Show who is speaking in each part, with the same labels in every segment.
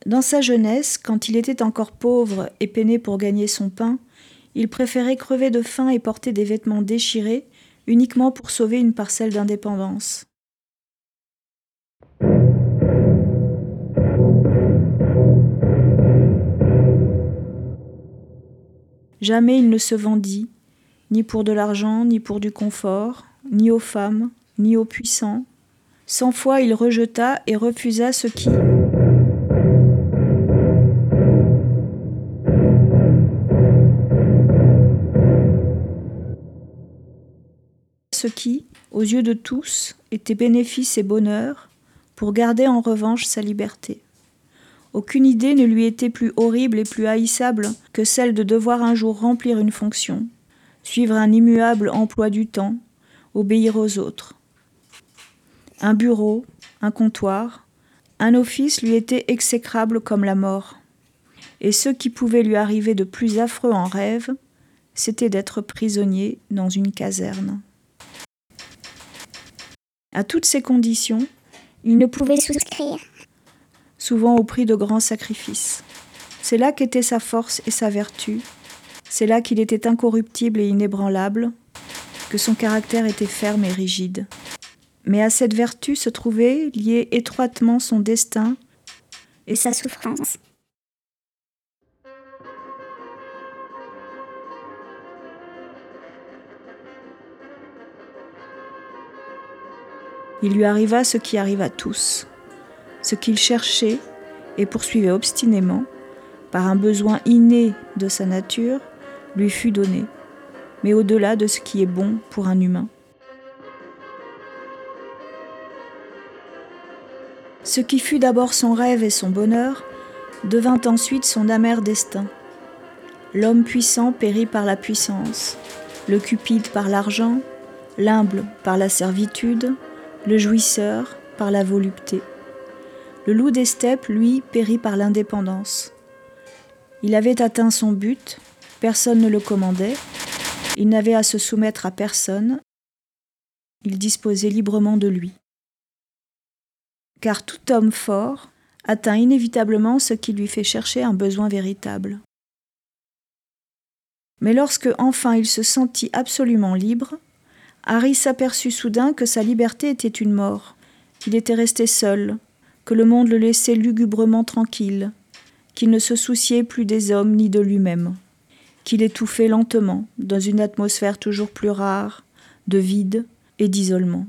Speaker 1: Dans sa jeunesse, quand il était encore pauvre et peinait pour gagner son pain, il préférait crever de faim et porter des vêtements déchirés uniquement pour sauver une parcelle d'indépendance. Jamais il ne se vendit, ni pour de l'argent, ni pour du confort, ni aux femmes, ni aux puissants. 100 fois il rejeta et refusa ce qui, aux yeux de tous, était bénéfice et bonheur, pour garder en revanche sa liberté. Aucune idée ne lui était plus horrible et plus haïssable que celle de devoir un jour remplir une fonction, suivre un immuable emploi du temps, obéir aux autres. Un bureau, un comptoir, un office lui était exécrable comme la mort. Et ce qui pouvait lui arriver de plus affreux en rêve, c'était d'être prisonnier dans une caserne. À toutes ces conditions, il ne pouvait souscrire, souvent au prix de grands sacrifices. C'est là qu'était sa force et sa vertu, c'est là qu'il était incorruptible et inébranlable, que son caractère était ferme et rigide. Mais à cette vertu se trouvait lié étroitement son destin et sa souffrance. Il lui arriva ce qui arrive à tous. Ce qu'il cherchait et poursuivait obstinément, par un besoin inné de sa nature, lui fut donné, mais au-delà de ce qui est bon pour un humain. Ce qui fut d'abord son rêve et son bonheur, devint ensuite son amer destin. L'homme puissant périt par la puissance, le cupide par l'argent, l'humble par la servitude, le jouisseur par la volupté. Le loup des steppes, lui, périt par l'indépendance. Il avait atteint son but, personne ne le commandait, il n'avait à se soumettre à personne, il disposait librement de lui. Car tout homme fort atteint inévitablement ce qui lui fait chercher un besoin véritable. Mais lorsque enfin il se sentit absolument libre, Harry s'aperçut soudain que sa liberté était une mort, qu'il était resté seul, que le monde le laissait lugubrement tranquille, qu'il ne se souciait plus des hommes ni de lui-même, qu'il étouffait lentement dans une atmosphère toujours plus rare, de vide et d'isolement.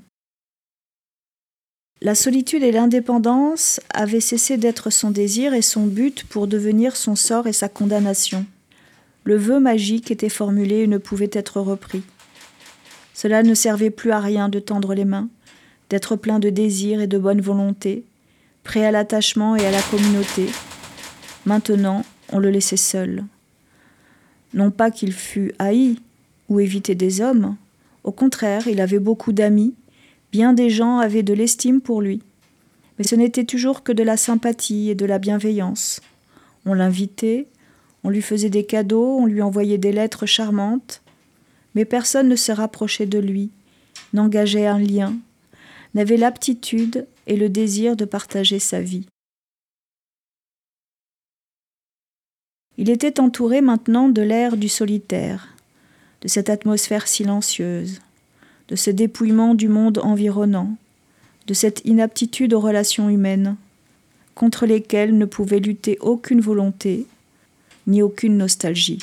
Speaker 1: La solitude et l'indépendance avaient cessé d'être son désir et son but pour devenir son sort et sa condamnation. Le vœu magique était formulé et ne pouvait être repris. Cela ne servait plus à rien de tendre les mains, d'être plein de désir et de bonne volonté, prêt à l'attachement et à la communauté. Maintenant, on le laissait seul. Non pas qu'il fût haï ou évité des hommes, au contraire, il avait beaucoup d'amis, bien des gens avaient de l'estime pour lui. Mais ce n'était toujours que de la sympathie et de la bienveillance. On l'invitait, on lui faisait des cadeaux, on lui envoyait des lettres charmantes, mais personne ne se rapprochait de lui, n'engageait un lien, n'avait l'aptitude et le désir de partager sa vie. Il était entouré maintenant de l'air du solitaire, de cette atmosphère silencieuse, de ce dépouillement du monde environnant, de cette inaptitude aux relations humaines, contre lesquelles ne pouvait lutter aucune volonté, ni aucune nostalgie.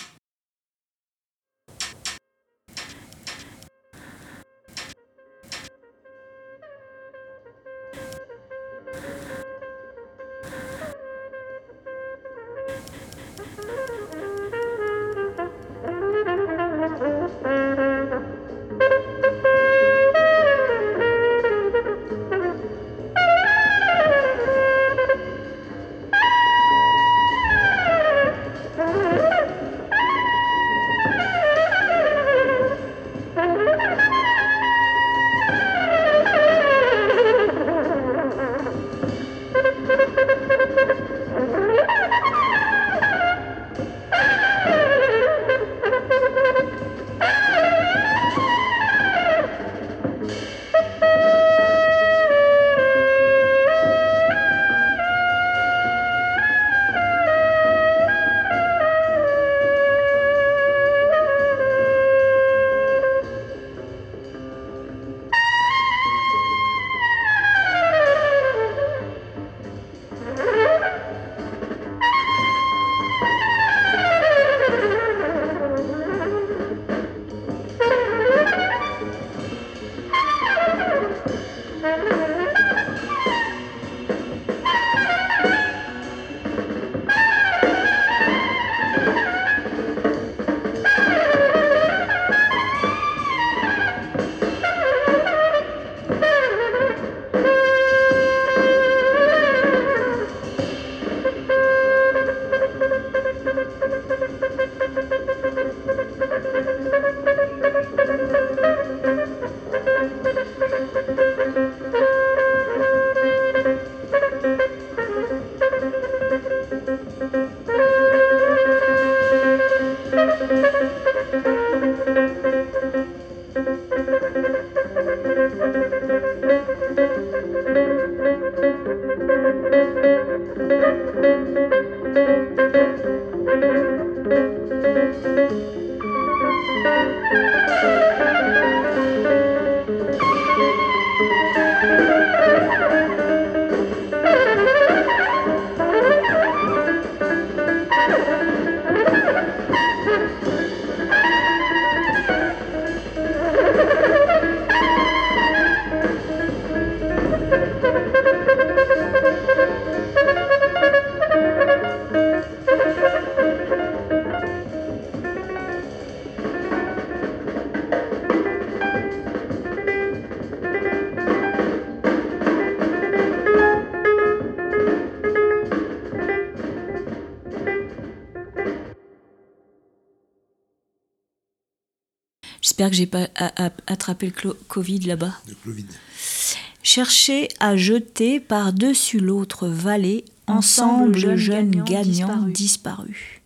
Speaker 1: J'espère que j'ai pas attrapé le Covid là-bas.
Speaker 2: Le Covid.
Speaker 1: Chercher à jeter par-dessus l'autre vallée, ensemble jeunes gagnants disparus.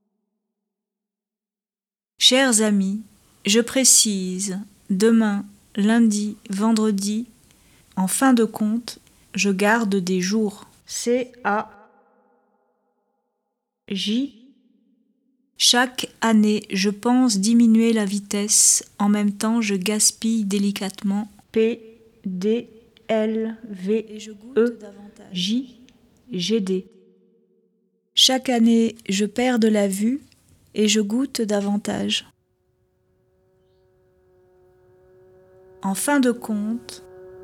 Speaker 1: Chers amis, je précise, demain, lundi, vendredi, en fin de compte, je garde des jours. C-A-J. Chaque année, je pense diminuer la vitesse, en même temps je gaspille délicatement. P-D-L-V-E-J-G-D. Chaque année, je perds de la vue et je goûte davantage. En fin de compte,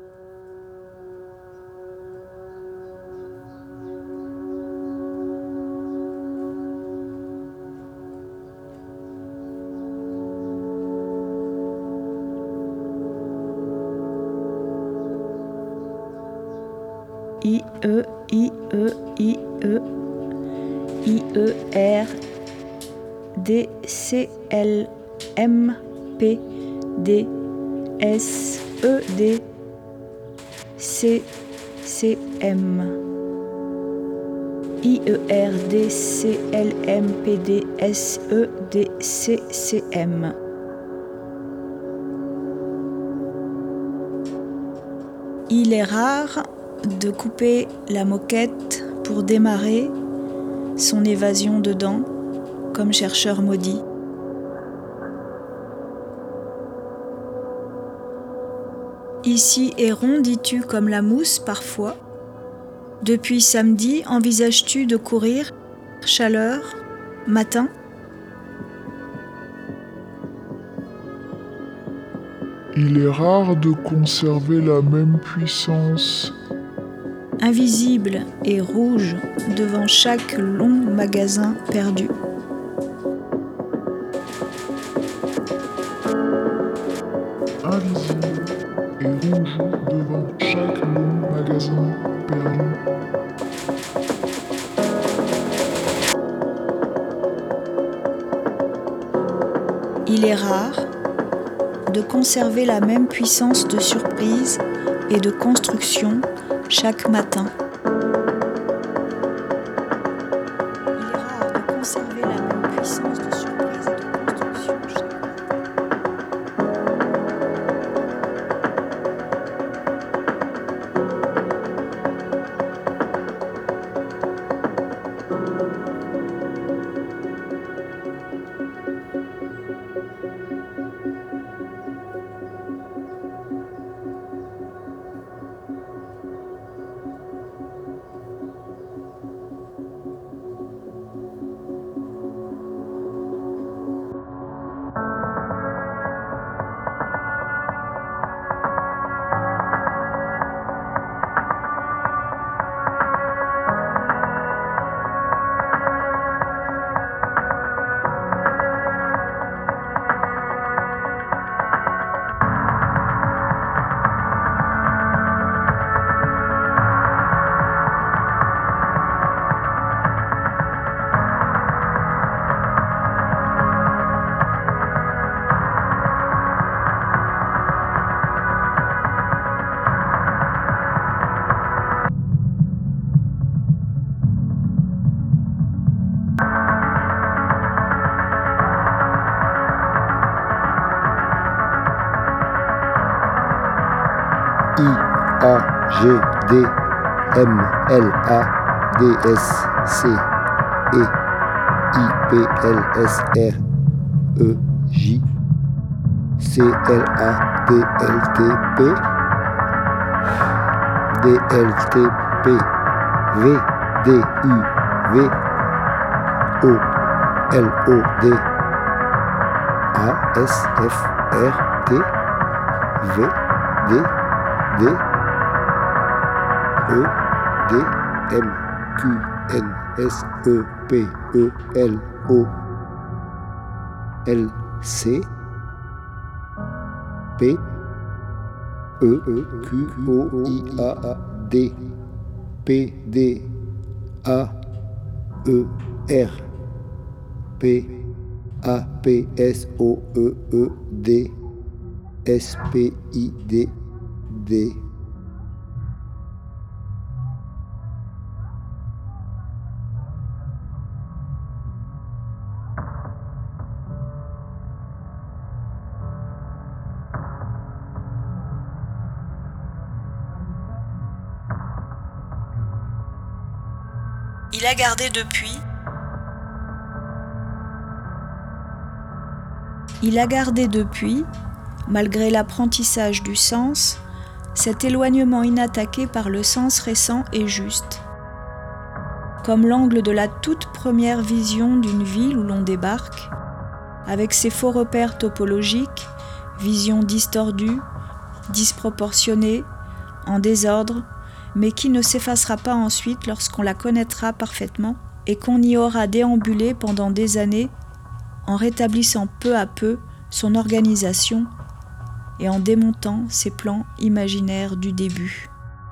Speaker 1: IERDCLMPDSEDCCM. Il est rare de couper la moquette pour démarrer son évasion dedans, comme chercheur maudit. Ici est rond, dis-tu, comme la mousse parfois. Depuis samedi, envisages-tu de courir, chaleur, matin ?
Speaker 3: Il est rare de conserver la même puissance.
Speaker 1: Invisible et rouge devant chaque long magasin perdu.
Speaker 3: Invisible et rouge devant chaque long magasin perdu.
Speaker 1: Il est rare de conserver la même puissance de surprise et de construction chaque matin. Il est rare de conserver la même puissance de surprise et de construction chaque matin.
Speaker 2: IAGDMLADSCEIPLSREJ CLADLTP DLTP VDUV OLOD ASFRT VDD EDMQNSEPELOLC PEQOIAD PDAER APSOEED SPIDD.
Speaker 1: Il a gardé depuis. Il a gardé depuis, malgré l'apprentissage du sens, cet éloignement inattaqué par le sens récent et juste. Comme l'angle de la toute première vision d'une ville où l'on débarque, avec ses faux repères topologiques, vision distordue, disproportionnée, en désordre, mais qui ne s'effacera pas ensuite lorsqu'on la connaîtra parfaitement et qu'on y aura déambulé pendant des années en rétablissant peu à peu son organisation et en démontant ses plans imaginaires du début.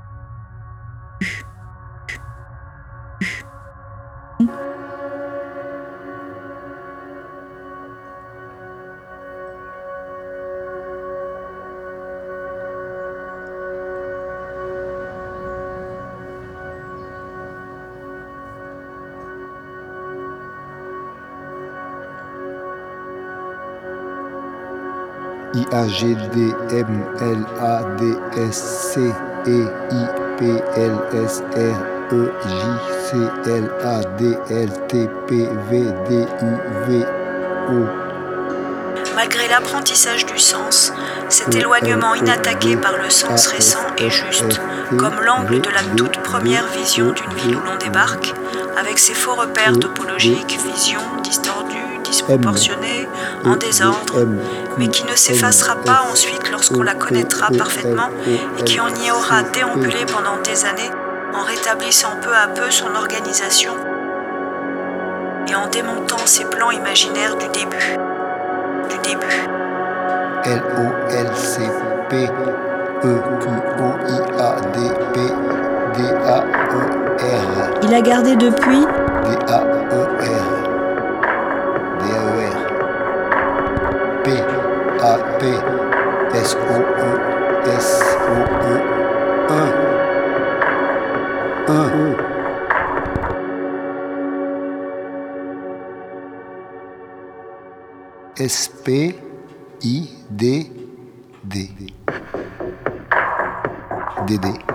Speaker 2: IAGDMLADSCIPLSREJCLADLTPVDUVO.
Speaker 1: Malgré l'apprentissage du sens, cet éloignement inattaqué par le sens récent et juste, comme l'angle de la toute première vision d'une ville où l'on débarque, avec ses faux repères topologiques, vision distordue, disproportionnée, en désordre, mais qui ne s'effacera pas ensuite lorsqu'on la connaîtra parfaitement et qui en y aura déambulé pendant des années en rétablissant peu à peu son organisation et en démontant ses plans imaginaires du début.
Speaker 2: LOLCPEQOIADPDAER.
Speaker 1: Il a gardé depuis.
Speaker 2: DAER. SPIDD. DD.